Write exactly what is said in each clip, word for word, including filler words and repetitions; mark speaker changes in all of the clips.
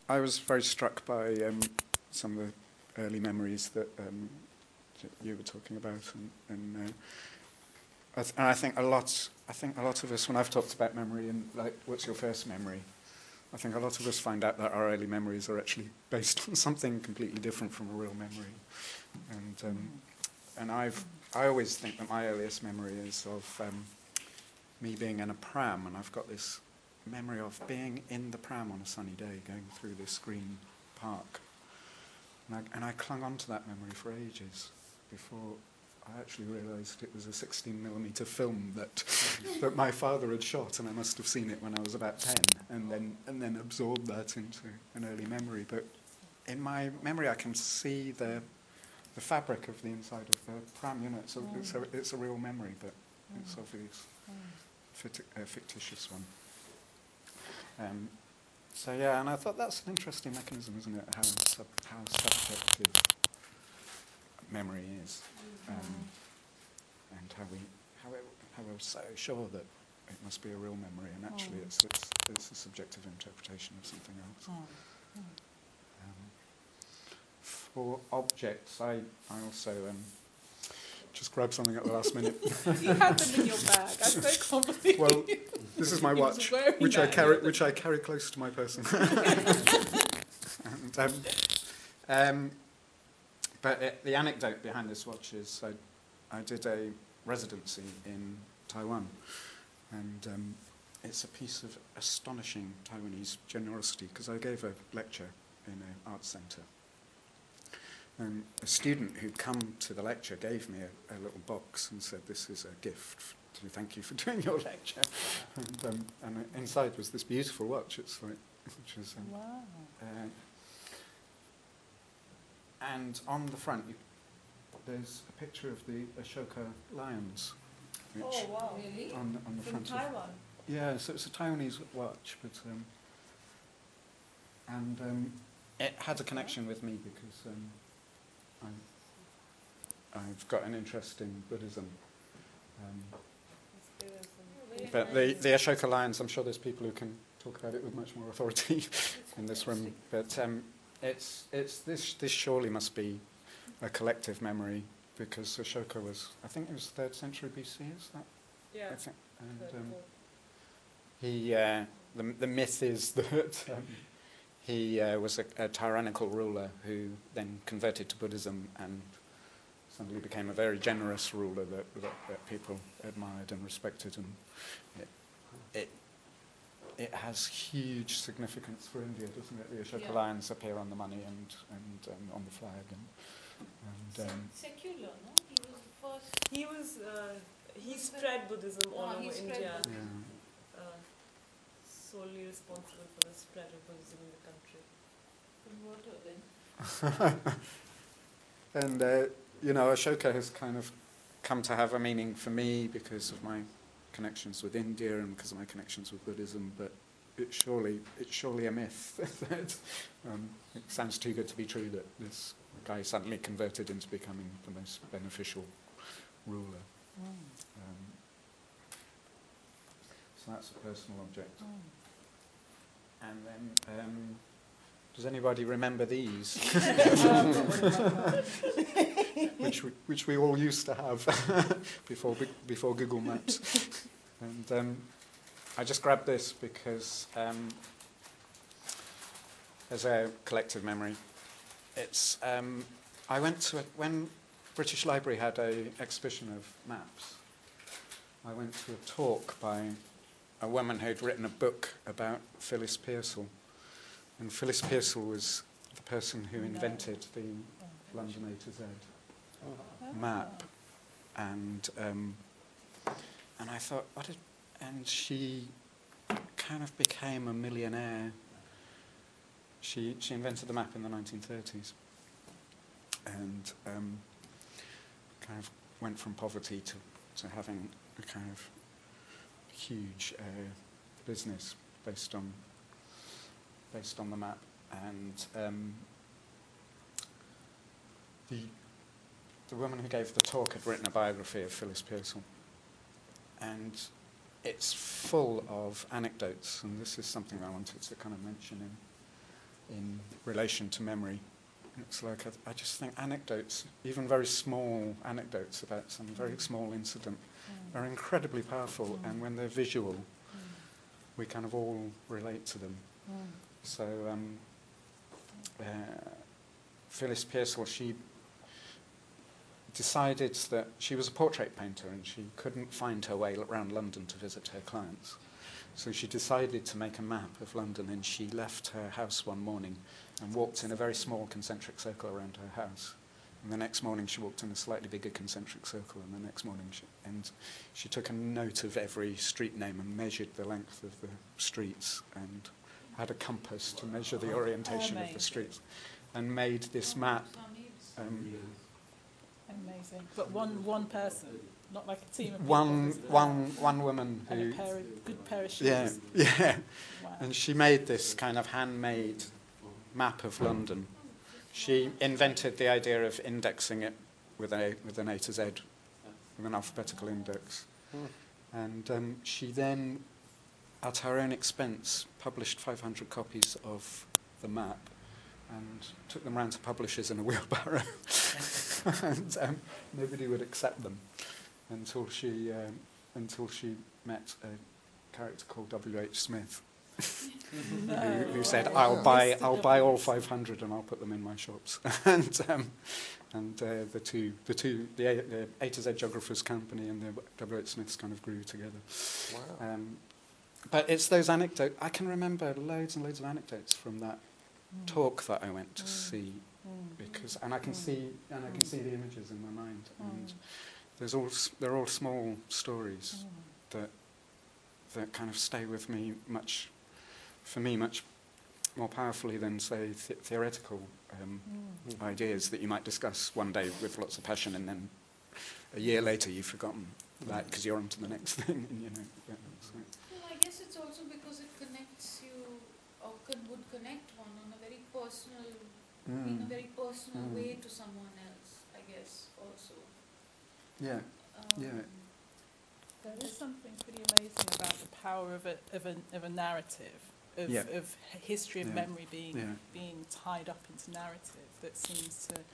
Speaker 1: I was very struck by um, some of the early memories that, um, that you were talking about, and, and, uh, I th- and I think a lot. I think a lot of us, when I've talked about memory and like, what's your first memory? I think a lot of us find out that our early memories are actually based on something completely different from a real memory, and um, and I've I always think that my earliest memory is of um, me being in a pram, and I've got this memory of being in the pram on a sunny day, going through this green park, and I, and I clung on to that memory for ages before I actually realised it was a sixteen millimeter film that that my father had shot, and I must have seen it when I was about ten, and then and then absorbed that into an early memory. But in my memory, I can see the the fabric of the inside of the pram. You know, it's a mm. it's a, it's a real memory, but mm. it's obviously mm. a fictitious one. Um, so yeah, and I thought that's an interesting mechanism, isn't it? How sub, how subjective memory is, um, mm. and how we how it, how we're so sure that it must be a real memory, and actually mm. it's, it's it's a subjective interpretation of something else. Mm. Um, for objects, I I also um, just grabbed something at the last minute.
Speaker 2: You had them in your bag. I so can't believe.
Speaker 1: Well, this is my watch, which I carry which I carry close to my person. and, um, um, but it, the anecdote behind this watch is I, I did a residency in Taiwan, and um, it's a piece of astonishing Taiwanese generosity, because I gave a lecture in an arts centre. And a student who'd come to the lecture gave me a, a little box and said, "This is a gift to thank you for doing your lecture." And, um, and inside was this beautiful watch. It's like, which is, um,
Speaker 2: wow.
Speaker 1: Uh, and on the front, you, there's a picture of the Ashoka lions. Which
Speaker 2: oh wow! Really?
Speaker 1: On, on the
Speaker 2: From
Speaker 1: front
Speaker 2: Taiwan.
Speaker 1: Of, yeah, so it's a Taiwanese watch, but um, and um, it had a connection with me because. Um, I, I've got an interest in Buddhism. Um, but the, the Ashoka lions, I'm sure there's people who can talk about it with much more authority in this room. But um, it's it's this this surely must be a collective memory, because Ashoka was, I think it was third century B C, is that?
Speaker 2: Yeah.
Speaker 1: I think. And um, he uh, the the myth is that. Um, He uh, was a, a tyrannical ruler who then converted to Buddhism and suddenly became a very generous ruler that, that, that people admired and respected. And it, it, it has huge significance for India, doesn't it? The Ashoka yeah. lions appear on the money and, and um, on the flag. And, and um,
Speaker 3: secular, no? He was the first.
Speaker 2: He was. Uh, he spread Buddhism all
Speaker 3: no,
Speaker 2: over India.
Speaker 1: Yeah.
Speaker 2: Uh, solely responsible for the spread of Buddhism in the country.
Speaker 1: And, uh, you know, Ashoka has kind of come to have a meaning for me because of my connections with India and because of my connections with Buddhism, but it's surely, it's surely a myth. that, um, it sounds too good to be true that this guy suddenly converted into becoming the most beneficial ruler. Mm. Um, so that's a personal object. Mm. And then, um, does anybody remember these? which we, which we all used to have before before Google Maps. And um, I just grabbed this because um, as a collective memory, it's. Um, I went to a, when British Library had a exhibition of maps. I went to a talk by a woman who'd written a book about Phyllis Pearsall. And Phyllis Pearsall was the person who invented the London A to Z map. And um, and I thought, what did... And she kind of became a millionaire. She she invented the map in the nineteen thirties. And um, kind of went from poverty to, to having a kind of huge uh, business based on based on the map. And um, the the woman who gave the talk had written a biography of Phyllis Pearsall, and it's full of anecdotes. And this is something I wanted to kind of mention in in relation to memory. It's like I, I just think anecdotes, even very small anecdotes about some very small incident,
Speaker 3: Mm.
Speaker 1: are incredibly powerful,
Speaker 3: Mm.
Speaker 1: and when they're visual,
Speaker 3: Mm.
Speaker 1: we kind of all relate to them.
Speaker 3: Mm.
Speaker 1: So um, uh, Phyllis Pearsall, she decided that she was a portrait painter and she couldn't find her way around London to visit her clients. So she decided to make a map of London, and she left her house one morning and walked in a very small concentric circle around her house. And the next morning she walked in a slightly bigger concentric circle, and the next morning she, and she took a note of every street name and measured the length of the streets and had a compass to measure the orientation of the streets, and made this map. Um,
Speaker 3: Amazing. But one one person, not like a team of people.
Speaker 1: one,
Speaker 3: just-
Speaker 1: one, one woman
Speaker 3: And
Speaker 1: who...
Speaker 3: a pair of, good pair of shoes.
Speaker 1: Yeah, yeah.
Speaker 3: Wow.
Speaker 1: And she made this kind of handmade map of London. She invented the idea of indexing it with a with an A to Z, with an alphabetical index.
Speaker 4: Mm.
Speaker 1: And um, she then, at her own expense, published five hundred copies of the map and took them round to publishers in a wheelbarrow. And um, nobody would accept them until she um, until she met a character called W H Smith,
Speaker 3: No.
Speaker 1: who, who said,
Speaker 3: way.
Speaker 1: "I'll buy
Speaker 3: Mister
Speaker 1: I'll buy all
Speaker 3: W H.
Speaker 1: five hundred and I'll put them in my shops." and um, and uh, the two the two the A, the A to Z Geographers Company and the W H Smiths kind of grew together.
Speaker 4: Wow.
Speaker 1: Um, but it's those anecdotes. I can remember loads and loads of anecdotes from that
Speaker 3: Mm.
Speaker 1: talk that I went to
Speaker 3: Mm.
Speaker 1: see,
Speaker 3: Mm.
Speaker 1: because and I can
Speaker 3: Mm.
Speaker 1: see and I can
Speaker 3: Mm.
Speaker 1: see the images in my mind, and
Speaker 3: Mm.
Speaker 1: there's all s- they're all small stories
Speaker 3: Mm.
Speaker 1: that that kind of stay with me much, for me, much more powerfully than, say, th- theoretical um,
Speaker 3: Mm.
Speaker 1: ideas that you might discuss one day with lots of passion, and then a year later you've forgotten that because you're on to the next thing. And, you know, yeah, so.
Speaker 5: Well, I guess it's also because it connects you, or con- would connect one on a very personal, in a
Speaker 1: Mm.
Speaker 5: very personal
Speaker 1: Mm.
Speaker 5: way to someone else, I guess, also.
Speaker 1: Yeah,
Speaker 5: Um,
Speaker 1: Yeah.
Speaker 3: There is something pretty amazing about the power of a of a of a narrative, of
Speaker 1: Yeah.
Speaker 3: of h- history of
Speaker 1: Yeah.
Speaker 3: memory being
Speaker 1: Yeah.
Speaker 3: being tied up into narrative that seems to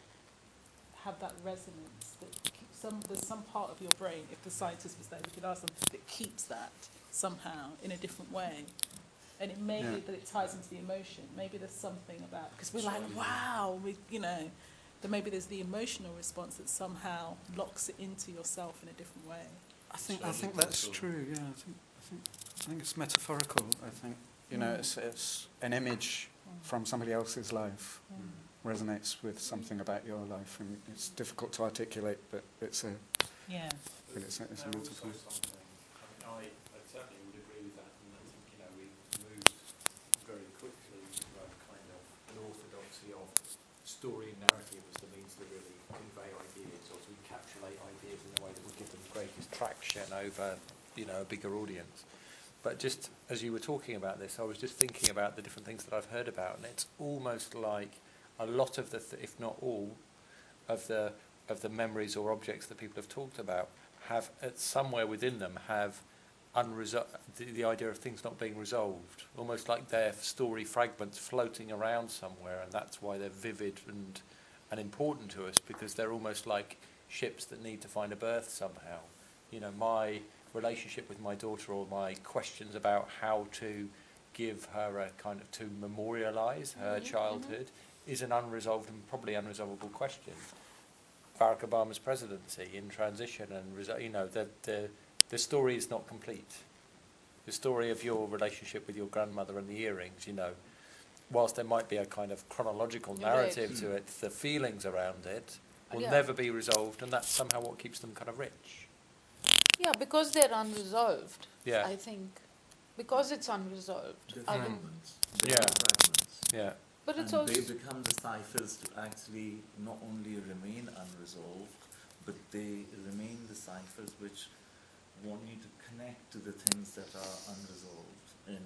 Speaker 3: have that resonance. That keeps some there's some part of your brain. If the scientist was there, we could ask them that keeps that somehow in a different way. And it may
Speaker 1: Yeah.
Speaker 3: be that it ties into the emotion. Maybe there's something about because we're like, wow, we you know. That maybe there's the emotional response that somehow locks it into yourself in a different way.
Speaker 1: I think I think that's true. Yeah, I think I think I think it's metaphorical. I think you know
Speaker 3: Mm.
Speaker 1: it's it's an image
Speaker 3: Mm.
Speaker 1: from somebody else's life
Speaker 3: Mm.
Speaker 1: resonates with something about your life, and it's difficult to articulate, but it's a
Speaker 3: Yeah.
Speaker 1: but it's a, it's a
Speaker 6: They're
Speaker 1: metaphor.
Speaker 6: also something, I mean, I, I certainly would agree with that, and I think, you know, we've moved very quickly to a kind of an orthodoxy of story and narrative as the means to really convey ideas, or to encapsulate ideas in a way that would give them greatest traction over, you know, a bigger audience. But just as you were talking about this, I was just thinking about the different things that I've heard about, and it's almost like a lot of the, th- if not all, of the of the memories or objects that people have talked about have, at somewhere within them, have unresol- the, the idea of things not being resolved, almost like they're story fragments floating around somewhere, and that's why they're vivid and and important to us, because they're almost like ships that need to find a berth somehow. You know, my relationship with my daughter, or my questions about how to give her a kind of, to memorialise her
Speaker 5: Mhm,
Speaker 6: childhood, is an unresolved and probably unresolvable question. Barack Obama's presidency in transition, and reso- you know, the the the story is not complete. The story of your relationship with your grandmother and the earrings, you know, whilst there might be a kind of chronological
Speaker 5: Right.
Speaker 6: narrative to it, the feelings around it will
Speaker 5: Yeah.
Speaker 6: never be resolved, and that's somehow what keeps them kind of rich.
Speaker 5: Yeah, because they're unresolved,
Speaker 6: Yeah.
Speaker 5: I think. Because it's unresolved.
Speaker 7: The
Speaker 5: I think-
Speaker 7: fragments.
Speaker 6: Yeah.
Speaker 7: They're fragments.
Speaker 6: Yeah.
Speaker 5: But it's
Speaker 7: and
Speaker 5: also...
Speaker 7: they become the ciphers to actually not only remain unresolved, but they remain the ciphers which want you to connect to the things that are unresolved, in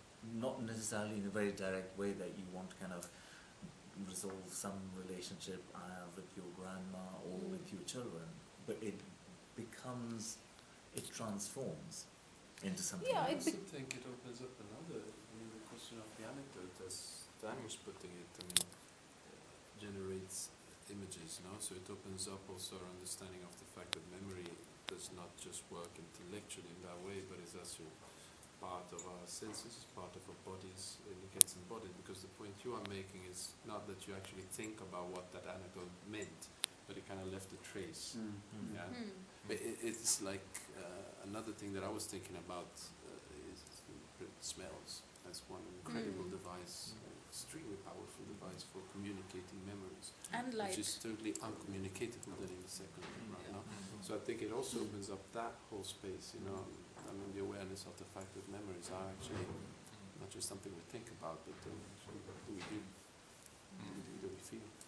Speaker 7: not necessarily in a very direct way that you want to kind of resolve some relationship uh, with your grandma or
Speaker 5: Mm.
Speaker 7: with your children, but it becomes, it transforms into something
Speaker 5: Yeah,
Speaker 7: else.
Speaker 5: it
Speaker 8: I also think it opens up another, I mean, the question of the anecdote as
Speaker 4: Dan was putting it, I mean, uh, generates images, no? So it opens up also our understanding of the fact that memory does not just work intellectually in that way, but is also part of our senses, part of our bodies, and it gets embodied. Because the point you are making is not that you actually think about what that anecdote meant, but it kind of left a trace.
Speaker 1: Mm.
Speaker 7: Mm.
Speaker 4: Yeah.
Speaker 5: Hmm.
Speaker 4: But it, it's like uh, another thing that I was thinking about uh, is smells as one incredible
Speaker 5: Mm.
Speaker 4: device, uh, extremely powerful device for communicating memories,
Speaker 5: And light.
Speaker 4: which is totally uncommunicatable then in the second round. No? So I think it also opens up that whole space, you know, I mean the awareness of the fact that memories are actually not just something we think about, but uh, actually what do we do? What do we do? What do we feel?